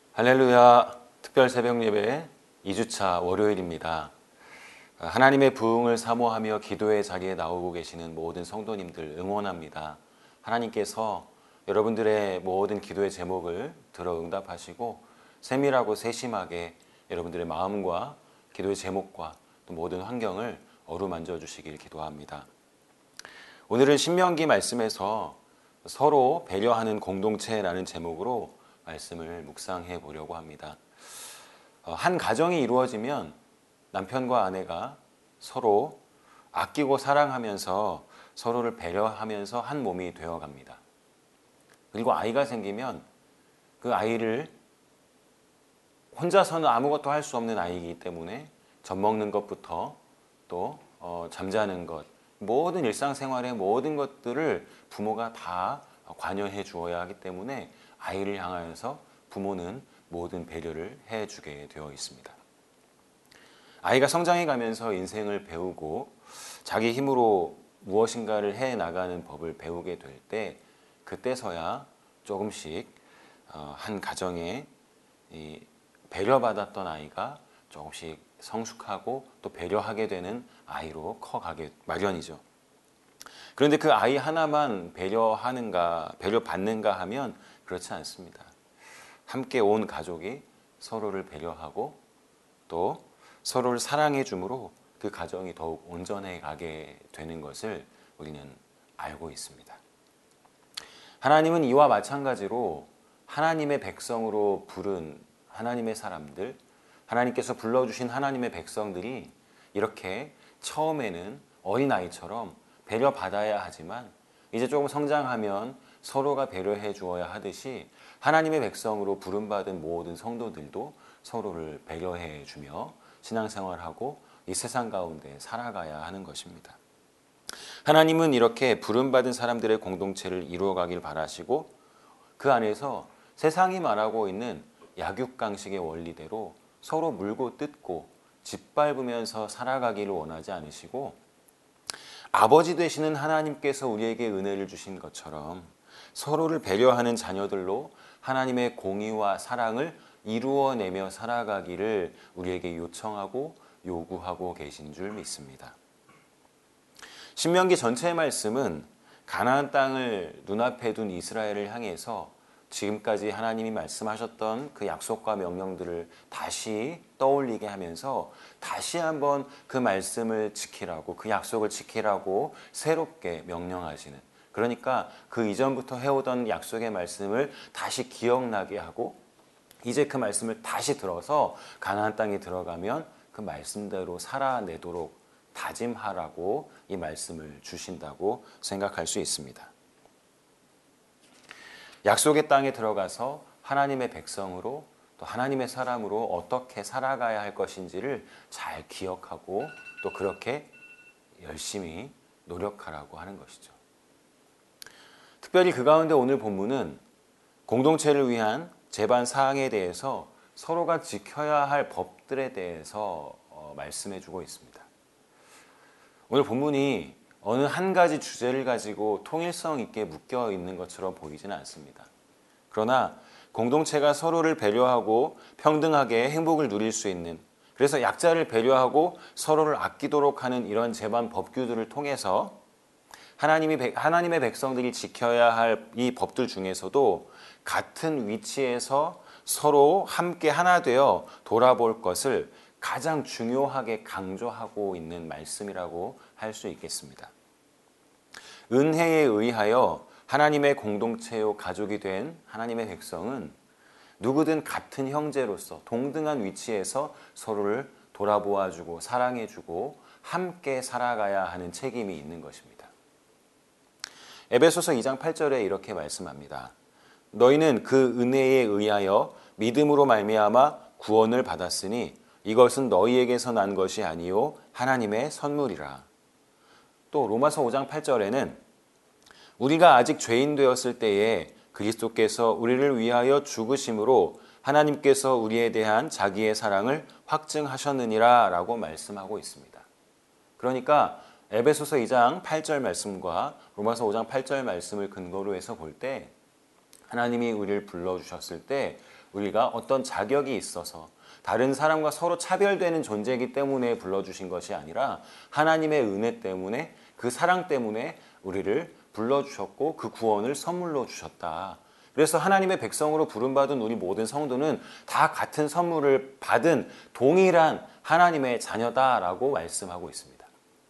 할렐루야. 특별 새벽 예배 2주차 월요일입니다. 하나님의 부흥을 사모하며 기도의 자리에 나오고 계시는 모든 성도님들 응원합니다. 하나님께서 여러분들의 모든 기도의 제목을 들어 응답하시고 세밀하고 세심하게 여러분들의 마음과 기도의 제목과 또 모든 환경을 어루만져 주시길 기도합니다. 오늘은 신명기 말씀에서 서로 배려하는 공동체라는 제목으로 말씀을 묵상해 보려고 합니다. 한 가정이 이루어지면 남편과 아내가 서로 아끼고 사랑하면서 서로를 배려하면서 한 몸이 되어갑니다. 그리고 아이가 생기면 그 아이를 혼자서는 아무것도 할 수 없는 아이이기 때문에 젖 먹는 것부터 또 잠자는 것, 모든 일상생활의 모든 것들을 부모가 다 관여해 주어야 하기 때문에 아이를 향하여서 부모는 모든 배려를 해주게 되어 있습니다. 아이가 성장해 가면서 인생을 배우고 자기 힘으로 무엇인가를 해나가는 법을 배우게 될 때 그때서야 조금씩 한 가정에 배려받았던 아이가 조금씩 성숙하고 또 배려하게 되는 아이로 커가게 마련이죠. 그런데 그 아이 하나만 배려하는가, 배려받는가 하면 그렇지 않습니다. 함께 온 가족이 서로를 배려하고 또 서로를 사랑해 주므로 그 가정이 더욱 온전해 가게 되는 것을 우리는 알고 있습니다. 하나님은 이와 마찬가지로 하나님의 백성으로 부른 하나님의 사람들, 하나님께서 불러주신 하나님의 백성들이 이렇게 처음에는 어린아이처럼 배려받아야 하지만 이제 조금 성장하면 서로가 배려해 주어야 하듯이 하나님의 백성으로 부름받은 모든 성도들도 서로를 배려해 주며 신앙생활하고 이 세상 가운데 살아가야 하는 것입니다. 하나님은 이렇게 부름받은 사람들의 공동체를 이루어가길 바라시고 그 안에서 세상이 말하고 있는 약육강식의 원리대로 서로 물고 뜯고 짓밟으면서 살아가기를 원하지 않으시고 아버지 되시는 하나님께서 우리에게 은혜를 주신 것처럼 서로를 배려하는 자녀들로 하나님의 공의와 사랑을 이루어내며 살아가기를 우리에게 요청하고 요구하고 계신 줄 믿습니다. 신명기 전체의 말씀은 가나안 땅을 눈앞에 둔 이스라엘을 향해서 지금까지 하나님이 말씀하셨던 그 약속과 명령들을 다시 떠올리게 하면서 다시 한번 그 말씀을 지키라고, 그 약속을 지키라고 새롭게 명령하시는, 그러니까 그 이전부터 해오던 약속의 말씀을 다시 기억나게 하고 이제 그 말씀을 다시 들어서 가나안 땅에 들어가면 그 말씀대로 살아내도록 다짐하라고 이 말씀을 주신다고 생각할 수 있습니다. 약속의 땅에 들어가서 하나님의 백성으로 또 하나님의 사람으로 어떻게 살아가야 할 것인지를 잘 기억하고 또 그렇게 열심히 노력하라고 하는 것이죠. 특별히 그 가운데 오늘 본문은 공동체를 위한 제반 사항에 대해서 서로가 지켜야 할 법들에 대해서 말씀해 주고 있습니다. 오늘 본문이 어느 한 가지 주제를 가지고 통일성 있게 묶여 있는 것처럼 보이지는 않습니다. 그러나 공동체가 서로를 배려하고 평등하게 행복을 누릴 수 있는, 그래서 약자를 배려하고 서로를 아끼도록 하는 이런 제반 법규들을 통해서 하나님의 백성들이 지켜야 할 이 법들 중에서도 같은 위치에서 서로 함께 하나 되어 돌아볼 것을 가장 중요하게 강조하고 있는 말씀이라고 할 수 있겠습니다. 은혜에 의하여 하나님의 공동체요 가족이 된 하나님의 백성은 누구든 같은 형제로서 동등한 위치에서 서로를 돌아보아주고 사랑해주고 함께 살아가야 하는 책임이 있는 것입니다. 에베소서 2장 8절에 이렇게 말씀합니다. 너희는 그 은혜에 의하여 믿음으로 말미암아 구원을 받았으니 이것은 너희에게서 난 것이 아니요 하나님의 선물이라. 또 로마서 5장 8절에는 우리가 아직 죄인 되었을 때에 그리스도께서 우리를 위하여 죽으심으로 하나님께서 우리에 대한 자기의 사랑을 확증하셨느니라 라고 말씀하고 있습니다. 그러니까 에베소서 2장 8절 말씀과 로마서 5장 8절 말씀을 근거로 해서 볼 때 하나님이 우리를 불러주셨을 때 우리가 어떤 자격이 있어서 다른 사람과 서로 차별되는 존재이기 때문에 불러주신 것이 아니라 하나님의 은혜 때문에 그 사랑 때문에 우리를 불러주셨고 그 구원을 선물로 주셨다. 그래서 하나님의 백성으로 부름받은 우리 모든 성도는 다 같은 선물을 받은 동일한 하나님의 자녀다라고 말씀하고 있습니다.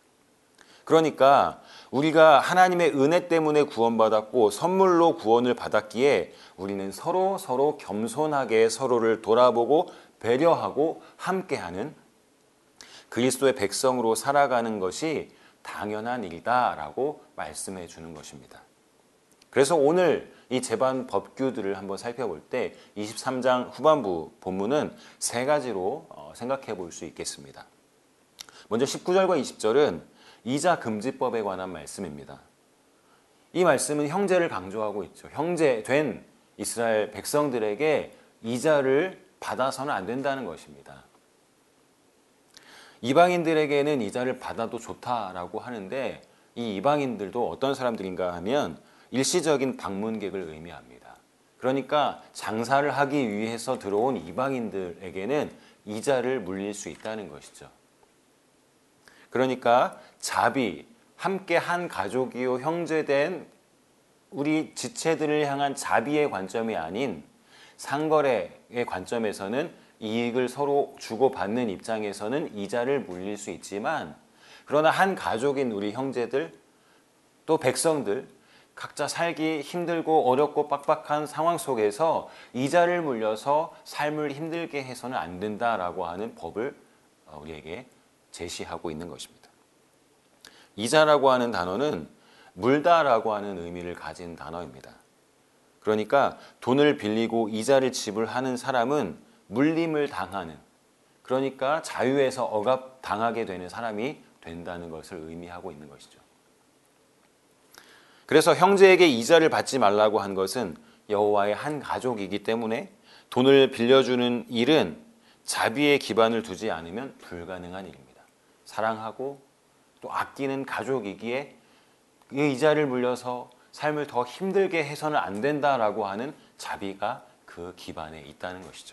그러니까 우리가 하나님의 은혜 때문에 구원받았고 선물로 구원을 받았기에 우리는 서로 겸손하게 서로를 돌아보고 배려하고 함께하는 그리스도의 백성으로 살아가는 것이 당연한 일이다라고 말씀해 주는 것입니다. 그래서 오늘 이 제반 법규들을 한번 살펴볼 때 23장 후반부 본문은 세 가지로 생각해 볼 수 있겠습니다. 먼저 19절과 20절은 이자 금지법에 관한 말씀입니다. 이 말씀은 형제를 강조하고 있죠. 형제된 이스라엘 백성들에게 이자를 받아서는 안 된다는 것입니다. 이방인들에게는 이자를 받아도 좋다라고 하는데 이 이방인들도 어떤 사람들인가 하면 일시적인 방문객을 의미합니다. 그러니까 장사를 하기 위해서 들어온 이방인들에게는 이자를 물릴 수 있다는 것이죠. 그러니까 자비, 함께 한 가족이요 형제된 우리 지체들을 향한 자비의 관점이 아닌 상거래의 관점에서는 이익을 서로 주고받는 입장에서는 이자를 물릴 수 있지만 그러나 한 가족인 우리 형제들 또 백성들 각자 살기 힘들고 어렵고 빡빡한 상황 속에서 이자를 물려서 삶을 힘들게 해서는 안 된다라고 하는 법을 우리에게 제시하고 있는 것입니다. 이자라고 하는 단어는 물다라고 하는 의미를 가진 단어입니다. 그러니까 돈을 빌리고 이자를 지불하는 사람은 물림을 당하는, 그러니까 자유에서 억압당하게 되는 사람이 된다는 것을 의미하고 있는 것이죠. 그래서 형제에게 이자를 받지 말라고 한 것은 여호와의 한 가족이기 때문에 돈을 빌려주는 일은 자비에 기반을 두지 않으면 불가능한 일입니다. 사랑하고 또 아끼는 가족이기에 이 이자를 물려서 삶을 더 힘들게 해서는 안 된다라고 하는 자비가 그 기반에 있다는 것이죠.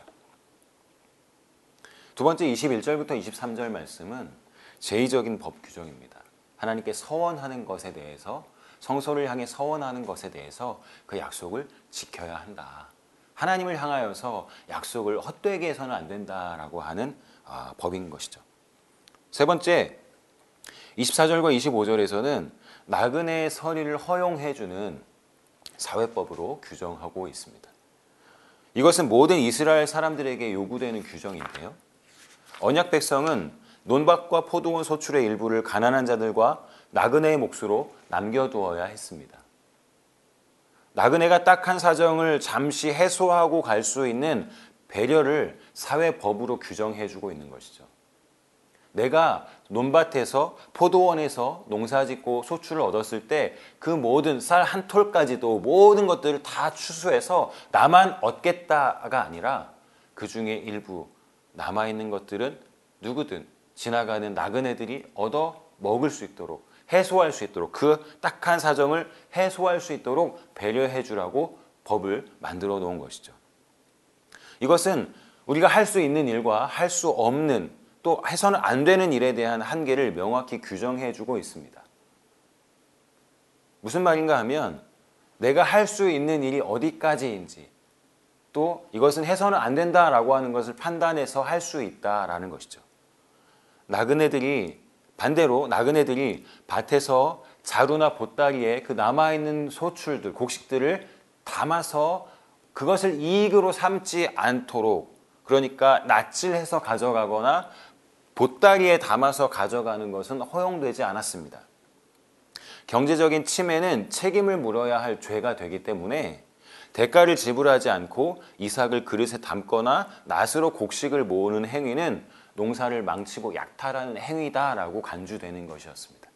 두 번째 21절부터 23절 말씀은 제의적인 법 규정입니다. 하나님께 서원하는 것에 대해서 성소를 향해 서원하는 것에 대해서 그 약속을 지켜야 한다. 하나님을 향하여서 약속을 헛되게 해서는 안 된다라고 하는 법인 것이죠. 세 번째 24절과 25절에서는 나그네의 서리를 허용해주는 사회법으로 규정하고 있습니다. 이것은 모든 이스라엘 사람들에게 요구되는 규정인데요. 언약 백성은 논밭과 포도원 소출의 일부를 가난한 자들과 나그네의 몫으로 남겨두어야 했습니다. 나그네가 딱한 사정을 잠시 해소하고 갈 수 있는 배려를 사회법으로 규정해주고 있는 것이죠. 내가 논밭에서 포도원에서 농사짓고 소출을 얻었을 때 그 모든 쌀 한 톨까지도 모든 것들을 다 추수해서 나만 얻겠다가 아니라 그 중에 일부 남아있는 것들은 누구든 지나가는 나그네들이 얻어 먹을 수 있도록 해소할 수 있도록 그 딱한 사정을 해소할 수 있도록 배려해 주라고 법을 만들어 놓은 것이죠. 이것은 우리가 할 수 있는 일과 할 수 없는 또 해서는 안 되는 일에 대한 한계를 명확히 규정해 주고 있습니다. 무슨 말인가 하면 내가 할 수 있는 일이 어디까지인지 또 이것은 해서는 안 된다라고 하는 것을 판단해서 할 수 있다라는 것이죠. 반대로 나그네들이 밭에서 자루나 보따리에 그 남아있는 소출들, 곡식들을 담아서 그것을 이익으로 삼지 않도록, 그러니까 낯질해서 가져가거나 보따리에 담아서 가져가는 것은 허용되지 않았습니다. 경제적인 침해는 책임을 물어야 할 죄가 되기 때문에 대가를 지불하지 않고 이삭을 그릇에 담거나 낫으로 곡식을 모으는 행위는 농사를 망치고 약탈하는 행위다라고 간주되는 것이었습니다.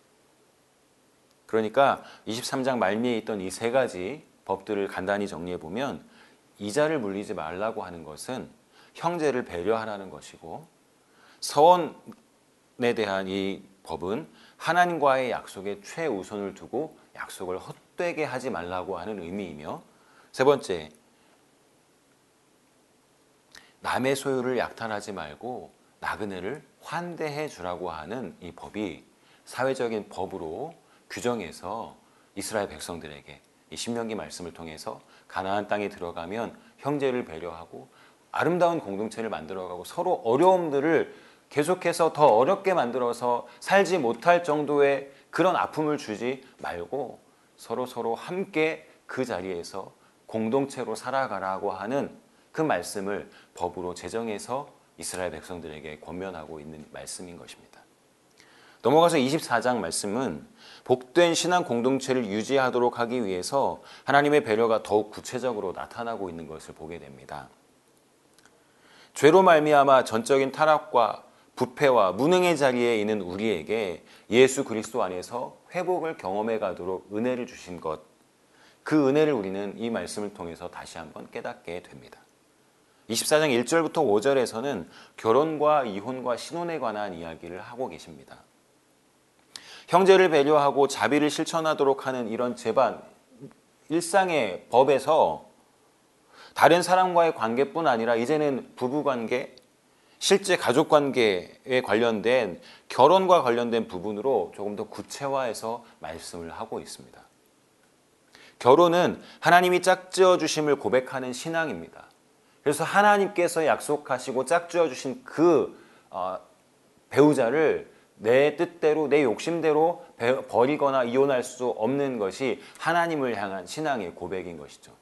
그러니까 23장 말미에 있던 이 세 가지 법들을 간단히 정리해 보면 이자를 물리지 말라고 하는 것은 형제를 배려하라는 것이고 서원에 대한 이 법은 하나님과의 약속에 최우선을 두고 약속을 헛되게 하지 말라고 하는 의미이며 세 번째, 남의 소유를 약탈하지 말고 나그네를 환대해 주라고 하는 이 법이 사회적인 법으로 규정해서 이스라엘 백성들에게 이 신명기 말씀을 통해서 가나안 땅에 들어가면 형제를 배려하고 아름다운 공동체를 만들어가고 서로 어려움들을 계속해서 더 어렵게 만들어서 살지 못할 정도의 그런 아픔을 주지 말고 서로 함께 그 자리에서 공동체로 살아가라고 하는 그 말씀을 법으로 제정해서 이스라엘 백성들에게 권면하고 있는 말씀인 것입니다. 넘어가서 24장 말씀은 복된 신앙 공동체를 유지하도록 하기 위해서 하나님의 배려가 더욱 구체적으로 나타나고 있는 것을 보게 됩니다. 죄로 말미암아 전적인 타락과 부패와 무능의 자리에 있는 우리에게 예수 그리스도 안에서 회복을 경험해 가도록 은혜를 주신 것, 그 은혜를 우리는 이 말씀을 통해서 다시 한번 깨닫게 됩니다. 24장 1절부터 5절에서는 결혼과 이혼과 신혼에 관한 이야기를 하고 계십니다. 형제를 배려하고 자비를 실천하도록 하는 이런 제반, 일상의 법에서 다른 사람과의 관계뿐 아니라 이제는 부부관계, 실제 가족관계에 관련된 결혼과 관련된 부분으로 조금 더 구체화해서 말씀을 하고 있습니다. 결혼은 하나님이 짝지어 주심을 고백하는 신앙입니다. 그래서 하나님께서 약속하시고 짝지어 주신 그 배우자를 내 뜻대로 내 욕심대로 버리거나 이혼할 수 없는 것이 하나님을 향한 신앙의 고백인 것이죠.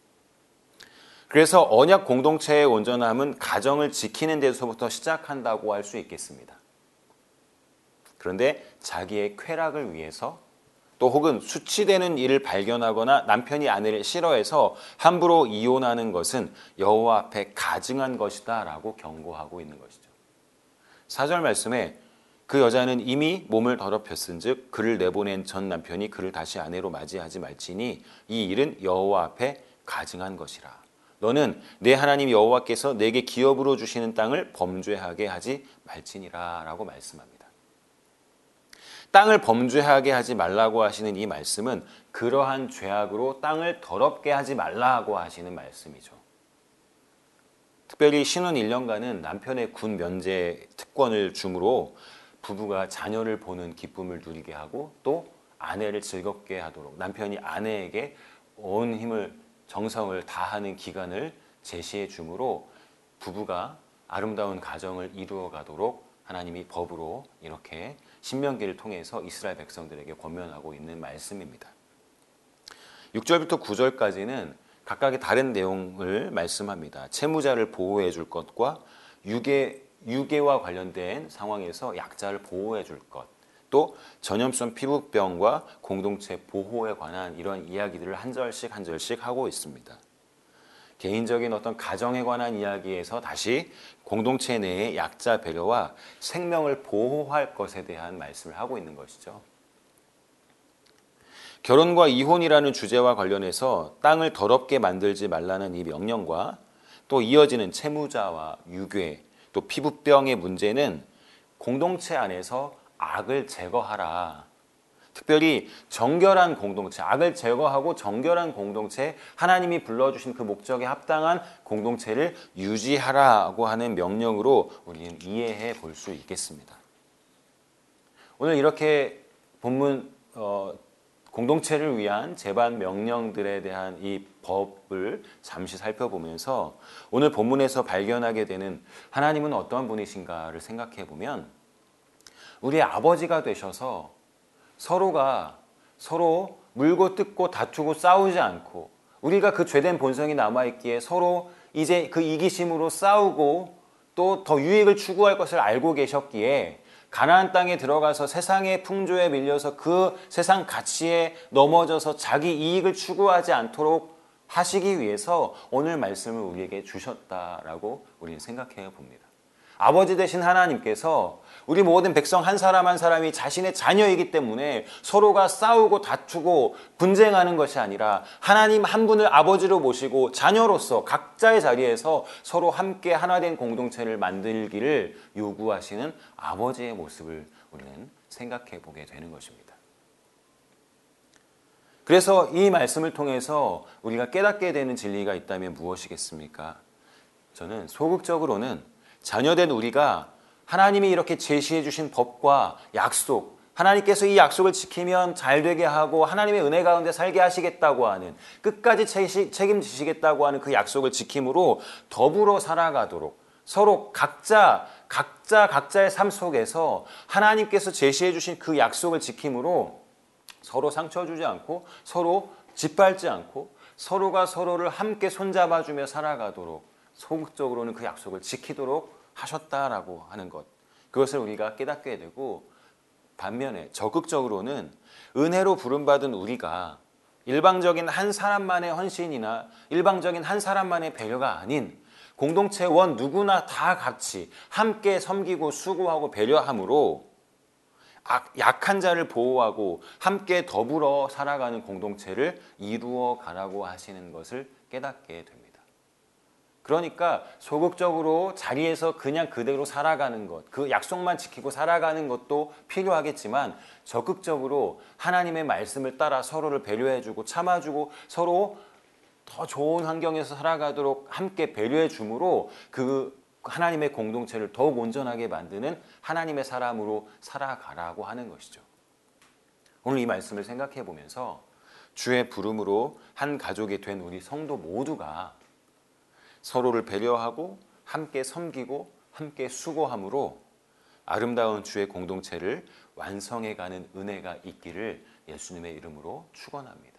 그래서 언약 공동체의 온전함은 가정을 지키는 데서부터 시작한다고 할 수 있겠습니다. 그런데 자기의 쾌락을 위해서 또 혹은 수치되는 일을 발견하거나 남편이 아내를 싫어해서 함부로 이혼하는 것은 여호와 앞에 가증한 것이다 라고 경고하고 있는 것이죠. 4절 말씀에 그 여자는 이미 몸을 더럽혔은즉 그를 내보낸 전 남편이 그를 다시 아내로 맞이하지 말지니 이 일은 여호와 앞에 가증한 것이라. 너는 내 하나님 여호와께서 내게 기업으로 주시는 땅을 범죄하게 하지 말지니라 라고 말씀합니다. 땅을 범죄하게 하지 말라고 하시는 이 말씀은 그러한 죄악으로 땅을 더럽게 하지 말라고 하시는 말씀이죠. 특별히 신혼 1년간은 남편의 군 면제 특권을 주므로 부부가 자녀를 보는 기쁨을 누리게 하고 또 아내를 즐겁게 하도록 남편이 아내에게 온 힘을 정성을 다하는 기간을 제시해 주므로 부부가 아름다운 가정을 이루어 가도록 하나님이 법으로 이렇게 신명기를 통해서 이스라엘 백성들에게 권면하고 있는 말씀입니다. 6절부터 9절까지는 각각의 다른 내용을 말씀합니다. 채무자를 보호해 줄 것과 유괴와 관련된 상황에서 약자를 보호해 줄 것, 또 전염성 피부병과 공동체 보호에 관한 이런 이야기들을 한 절씩 한 절씩 하고 있습니다. 개인적인 어떤 가정에 관한 이야기에서 다시 공동체 내의 약자 배려와 생명을 보호할 것에 대한 말씀을 하고 있는 것이죠. 결혼과 이혼이라는 주제와 관련해서 땅을 더럽게 만들지 말라는 이 명령과 또 이어지는 채무자와 유괴, 또 피부병의 문제는 공동체 안에서 악을 제거하라. 특별히 정결한 공동체, 악을 제거하고 정결한 공동체, 하나님이 불러주신 그 목적에 합당한 공동체를 유지하라고 하는 명령으로 우리는 이해해 볼 수 있겠습니다. 오늘 이렇게 본문 공동체를 위한 제반 명령들에 대한 이 법을 잠시 살펴보면서 오늘 본문에서 발견하게 되는 하나님은 어떠한 분이신가를 생각해 보면 우리의 아버지가 되셔서 서로가 서로 물고 뜯고 다투고 싸우지 않고 우리가 그 죄된 본성이 남아있기에 서로 이제 그 이기심으로 싸우고 또 더 유익을 추구할 것을 알고 계셨기에 가나안 땅에 들어가서 세상의 풍조에 밀려서 그 세상 가치에 넘어져서 자기 이익을 추구하지 않도록 하시기 위해서 오늘 말씀을 우리에게 주셨다라고 우리는 생각해 봅니다. 아버지 되신 하나님께서 우리 모든 백성 한 사람 한 사람이 자신의 자녀이기 때문에 서로가 싸우고 다투고 분쟁하는 것이 아니라 하나님 한 분을 아버지로 모시고 자녀로서 각자의 자리에서 서로 함께 하나된 공동체를 만들기를 요구하시는 아버지의 모습을 우리는 생각해 보게 되는 것입니다. 그래서 이 말씀을 통해서 우리가 깨닫게 되는 진리가 있다면 무엇이겠습니까? 저는 소극적으로는 자녀된 우리가 하나님이 이렇게 제시해 주신 법과 약속, 하나님께서 이 약속을 지키면 잘 되게 하고 하나님의 은혜 가운데 살게 하시겠다고 하는, 끝까지 책임지시겠다고 하는 그 약속을 지킴으로 더불어 살아가도록, 서로 각자의 삶 속에서 하나님께서 제시해 주신 그 약속을 지킴으로 서로 상처 주지 않고, 서로 짓밟지 않고, 서로가 서로를 함께 손잡아주며 살아가도록 소극적으로는 그 약속을 지키도록 하셨다라고 하는 것, 그것을 우리가 깨닫게 되고, 반면에 적극적으로는 은혜로 부름받은 우리가 일방적인 한 사람만의 헌신이나 일방적인 한 사람만의 배려가 아닌 공동체 원 누구나 다 같이 함께 섬기고 수고하고 배려함으로 약한 자를 보호하고 함께 더불어 살아가는 공동체를 이루어 가라고 하시는 것을 깨닫게 됩니다. 그러니까 소극적으로 자리에서 그냥 그대로 살아가는 것, 그 약속만 지키고 살아가는 것도 필요하겠지만, 적극적으로 하나님의 말씀을 따라 서로를 배려해주고 참아주고 서로 더 좋은 환경에서 살아가도록 함께 배려해 줌으로 그 하나님의 공동체를 더욱 온전하게 만드는 하나님의 사람으로 살아가라고 하는 것이죠. 오늘 이 말씀을 생각해 보면서 주의 부름으로 한 가족이 된 우리 성도 모두가 서로를 배려하고 함께 섬기고 함께 수고함으로 아름다운 주의 공동체를 완성해가는 은혜가 있기를 예수님의 이름으로 축원합니다.